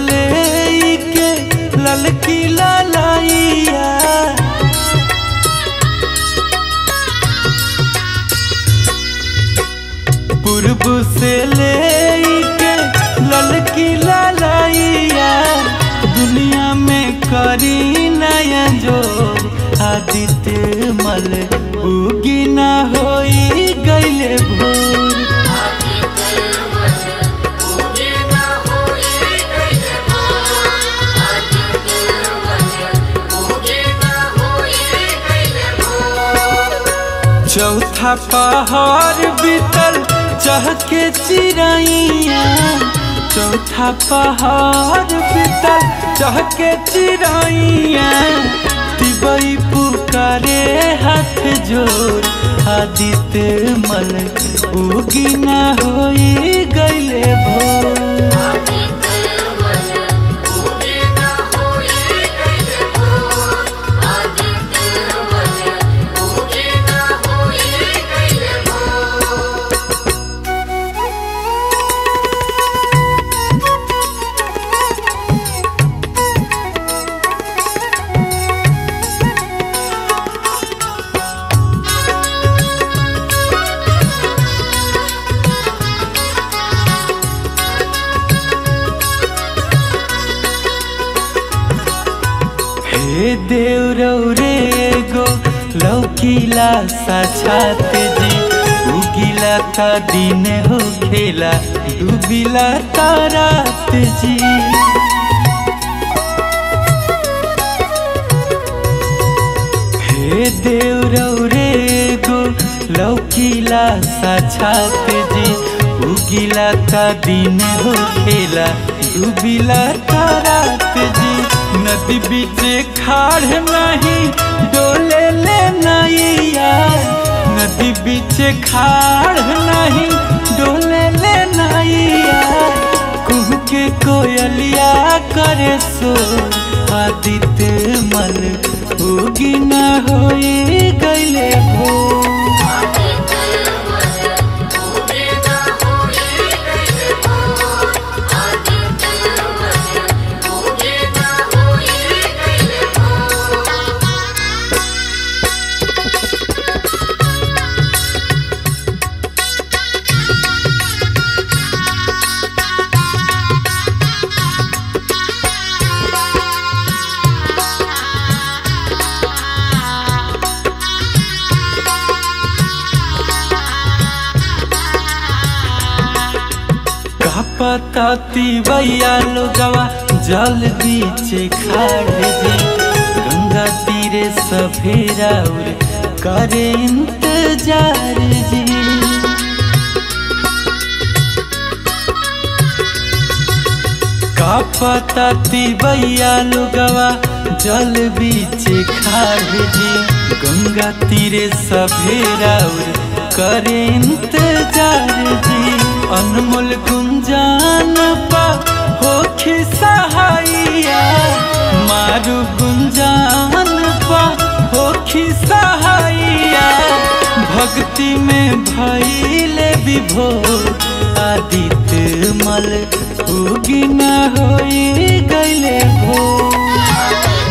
ले के ललकी लालाइया पूर्व से ले के ललकी लालाइया दुनिया में करी नया जोर आदित्य मल उगी ना होई गईले भोर चौथा पहाड़ बीतल चहके चिड़ैया चौथा पहाड़ बीतल चहके चिड़ैया तिबई पुकारे हाथ जोड़ आदित्य मल उगी ना होई गईले भोर हे देव रे गो लौकीला साछात जी उगिला का दिन हो खेला डूबिला तारात जी हे देव रे गो लौकीला साछात जी उगिला का दिन हो खेला डूबिला तारात जी नदी बीच खाड़ नहीं डोले ले नैया नदी बीच खाड़ नहीं डोले ले नैया कुह के कोयलिया करे सो आदित्य मल उगी ना होई गईले भोर पताती भैया लोगवा जल बीचे खाड़े जी गंगा तीरे सफेरा करे इंतजार जी का पताती भैया लोगवा जल बीचे खाड़े जी गंगा तीरे सफेरा करे इंतजार जी अनमोल गुंजान पा होखी सहाइया मारू गुंजान पा होखी सहाइया भक्ति में भइले विभोर आदित्य मल उगी ना होई गईले भोर।